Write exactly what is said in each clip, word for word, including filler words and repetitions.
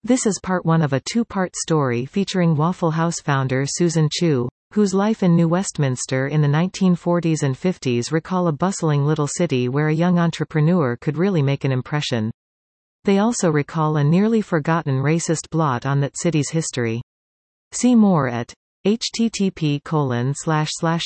This is part one of a two-part story featuring Waffle House founder Susan Chu, whose life in New Westminster in the nineteen forties and fifties recall a bustling little city where a young entrepreneur could really make an impression. They also recall a nearly forgotten racist blot on that city's history. See more at http colon slash slash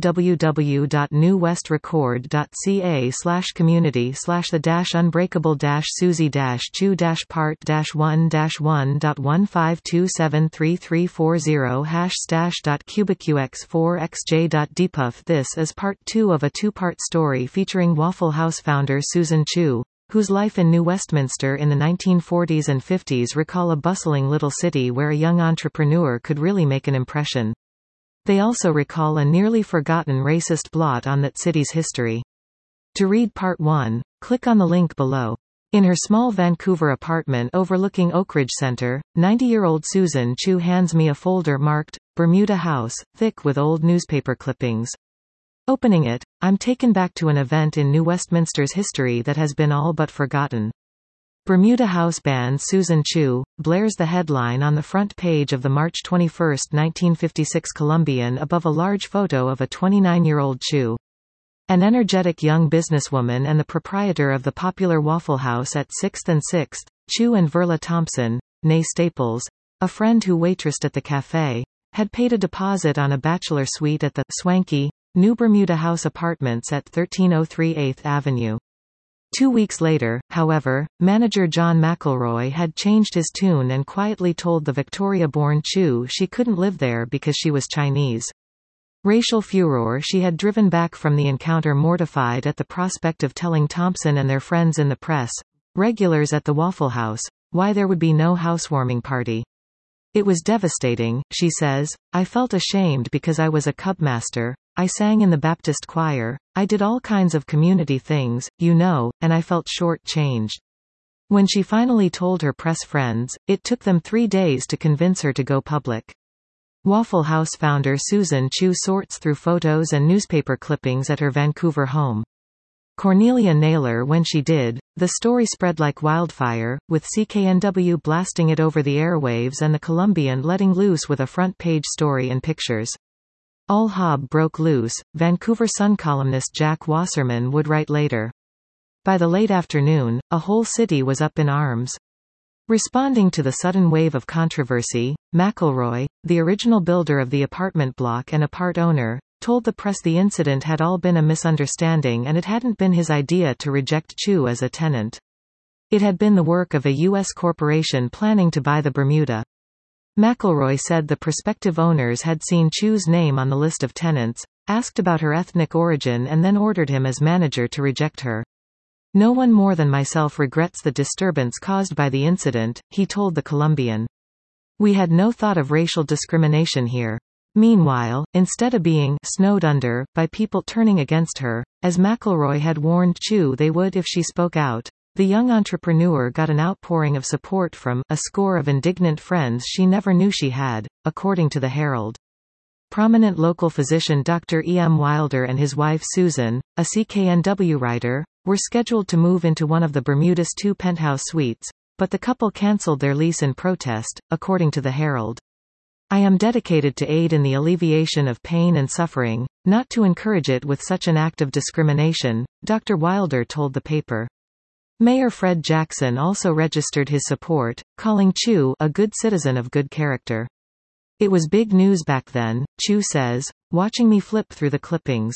www.newwestrecord.ca slash community slash the dash unbreakable dash Susie dash Chu dash part dash one dash one dot one five two seven three three four zero hash stash dot cubicux four xj dot dpuff. This is part two of a two-part story featuring Waffle House founder Susan Chu, whose life in New Westminster in the nineteen forties and fifties recall a bustling little city where a young entrepreneur could really make an impression. They also recall a nearly forgotten racist blot on that city's history. To read part one, click on the link below. In her small Vancouver apartment overlooking Oakridge Center, ninety-year-old Susan Chu hands me a folder marked, Bermuda House, thick with old newspaper clippings. Opening it, I'm taken back to an event in New Westminster's history that has been all but forgotten. Bermuda House band Susan Chu, blares the headline on the front page of the March twenty-first nineteen fifty-six Columbian above a large photo of a twenty-nine-year-old Chu. An energetic young businesswoman and the proprietor of the popular Waffle House at sixth and sixth, Chu and Verla Thompson, née Staples, a friend who waitressed at the café, had paid a deposit on a bachelor suite at the swanky, New Bermuda House Apartments at thirteen oh three eighth Avenue. Two weeks later, however, manager John McElroy had changed his tune and quietly told the Victoria-born Chu she couldn't live there because she was Chinese. Racial furor. She had driven back from the encounter mortified at the prospect of telling Thompson and their friends in the press, regulars at the Waffle House, why there would be no housewarming party. It was devastating, she says. I felt ashamed because I was a cubmaster, I sang in the Baptist choir, I did all kinds of community things, you know, and I felt short-changed. When she finally told her press friends, it took them three days to convince her to go public. Waffle House founder Susan Chu sorts through photos and newspaper clippings at her Vancouver home. Cornelia Naylor. When she did, the story spread like wildfire, with C K N W blasting it over the airwaves and the Columbian letting loose with a front-page story and pictures. All hob broke loose, Vancouver Sun columnist Jack Wasserman would write later. By the late afternoon, a whole city was up in arms. Responding to the sudden wave of controversy, McElroy, the original builder of the apartment block and a part owner, told the press the incident had all been a misunderstanding and it hadn't been his idea to reject Chu as a tenant. It had been the work of a U S corporation planning to buy the Bermuda. McElroy said the prospective owners had seen Chu's name on the list of tenants, asked about her ethnic origin and then ordered him as manager to reject her. No one more than myself regrets the disturbance caused by the incident, he told the Columbian. We had no thought of racial discrimination here. Meanwhile, instead of being snowed under by people turning against her, as McElroy had warned Chu they would if she spoke out, the young entrepreneur got an outpouring of support from a score of indignant friends she never knew she had, according to the Herald. Prominent local physician Doctor E M Wilder and his wife Susan, a C K N W writer, were scheduled to move into one of the Bermuda's two penthouse suites, but the couple cancelled their lease in protest, according to the Herald. I am dedicated to aid in the alleviation of pain and suffering, not to encourage it with such an act of discrimination, Doctor Wilder told the paper. Mayor Fred Jackson also registered his support, calling Chu a good citizen of good character. It was big news back then, Chu says, watching me flip through the clippings.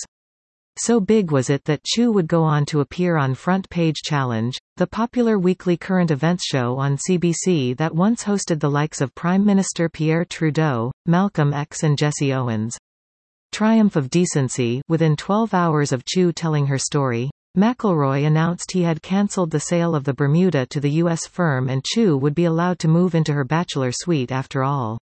So big was it that Chu would go on to appear on Front Page Challenge, the popular weekly current events show on C B C that once hosted the likes of Prime Minister Pierre Trudeau, Malcolm X and Jesse Owens. Triumph of decency. Within twelve hours of Chu telling her story, McElroy announced he had cancelled the sale of the Bermuda to the U S firm and Chu would be allowed to move into her bachelor suite after all.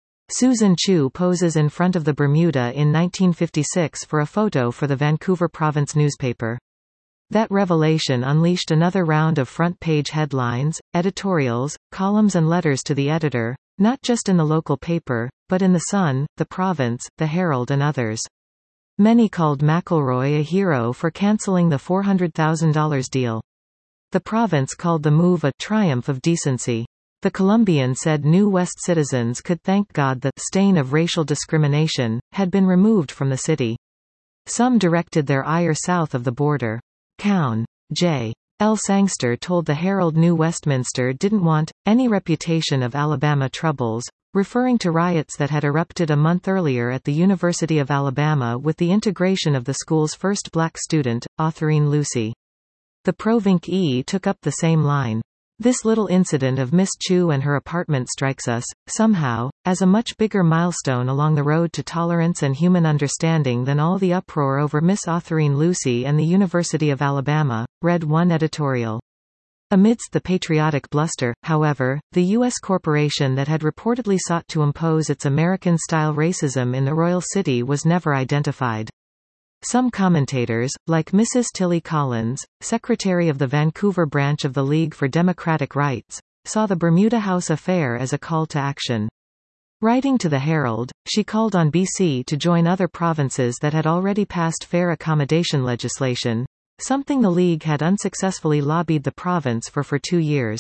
Susan Chu poses in front of the Bermuda in nineteen fifty-six for a photo for the Vancouver Province newspaper. That revelation unleashed another round of front-page headlines, editorials, columns and letters to the editor, not just in the local paper, but in the Sun, the Province, the Herald and others. Many called McElroy a hero for cancelling the four hundred thousand dollar deal. The Province called the move a triumph of decency. The Columbian said New West citizens could thank God the stain of racial discrimination had been removed from the city. Some directed their ire south of the border. Cown. J. L. Sangster told the Herald New Westminster didn't want any reputation of Alabama troubles, referring to riots that had erupted a month earlier at the University of Alabama with the integration of the school's first black student, Autherine Lucy. The Provink-E took up the same line. This little incident of Miss Chu and her apartment strikes us, somehow, as a much bigger milestone along the road to tolerance and human understanding than all the uproar over Miss Autherine Lucy and the University of Alabama, read one editorial. Amidst the patriotic bluster, however, the U S corporation that had reportedly sought to impose its American-style racism in the Royal City was never identified. Some commentators, like Missus Tilly Collins, secretary of the Vancouver branch of the League for Democratic Rights, saw the Bermuda House affair as a call to action. Writing to the Herald, she called on B C to join other provinces that had already passed fair accommodation legislation, something the League had unsuccessfully lobbied the province for for two years.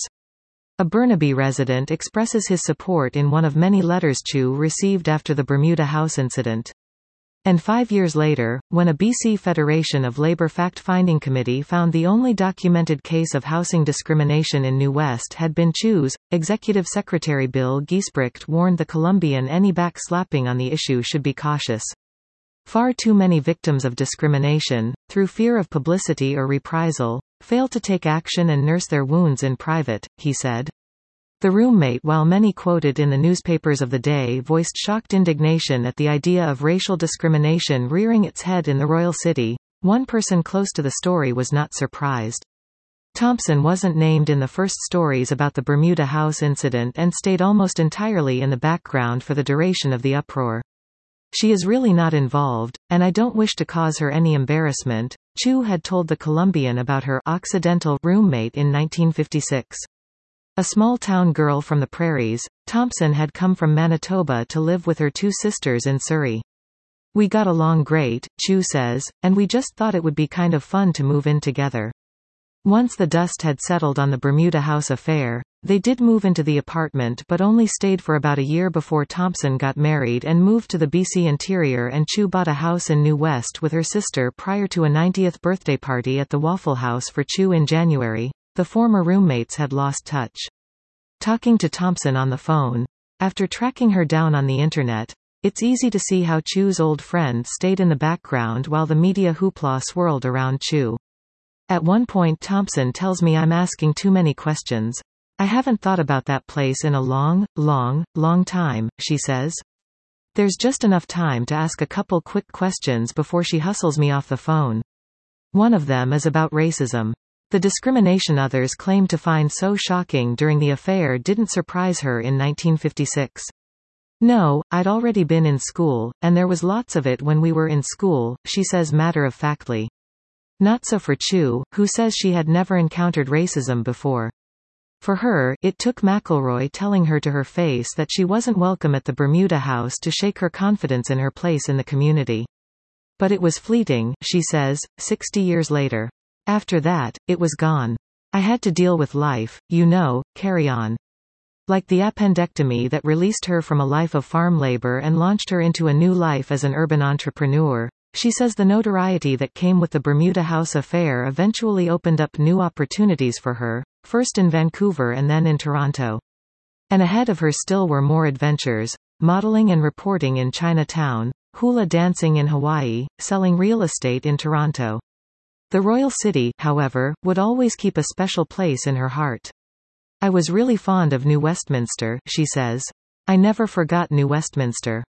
A Burnaby resident expresses his support in one of many letters Chu received after the Bermuda House incident. And five years later, when a B C Federation of Labour fact-finding committee found the only documented case of housing discrimination in New West had been Chu's, Executive Secretary Bill Giesbrecht warned the Columbian any backslapping on the issue should be cautious. Far too many victims of discrimination, through fear of publicity or reprisal, fail to take action and nurse their wounds in private, he said. The roommate, while many quoted in the newspapers of the day, voiced shocked indignation at the idea of racial discrimination rearing its head in the Royal City. One person close to the story was not surprised. Thompson wasn't named in the first stories about the Bermuda House incident and stayed almost entirely in the background for the duration of the uproar. She is really not involved, and I don't wish to cause her any embarrassment, Chu had told the Columbian about her Occidental roommate in nineteen fifty-six. A small-town girl from the prairies, Thompson had come from Manitoba to live with her two sisters in Surrey. We got along great, Chu says, and we just thought it would be kind of fun to move in together. Once the dust had settled on the Bermuda House affair, they did move into the apartment but only stayed for about a year before Thompson got married and moved to the B C interior, and Chu bought a house in New West with her sister prior to a ninetieth birthday party at the Waffle House for Chu in January. The former roommates had lost touch. Talking to Thompson on the phone, after tracking her down on the internet, it's easy to see how Chu's old friend stayed in the background while the media hoopla swirled around Chu. At one point Thompson tells me I'm asking too many questions. I haven't thought about that place in a long, long, long time, she says. There's just enough time to ask a couple quick questions before she hustles me off the phone. One of them is about racism. The discrimination others claim to find so shocking during the affair didn't surprise her in nineteen fifty-six. No, I'd already been in school, and there was lots of it when we were in school, she says matter-of-factly. Not so for Chu, who says she had never encountered racism before. For her, it took McElroy telling her to her face that she wasn't welcome at the Bermuda House to shake her confidence in her place in the community. But it was fleeting, she says, sixty years later. After that, it was gone. I had to deal with life, you know, carry on. Like the appendectomy that released her from a life of farm labor and launched her into a new life as an urban entrepreneur, she says the notoriety that came with the Bermuda House affair eventually opened up new opportunities for her, first in Vancouver and then in Toronto. And ahead of her still were more adventures, modeling and reporting in Chinatown, hula dancing in Hawaii, selling real estate in Toronto. The Royal City, however, would always keep a special place in her heart. I was really fond of New Westminster, she says. I never forgot New Westminster.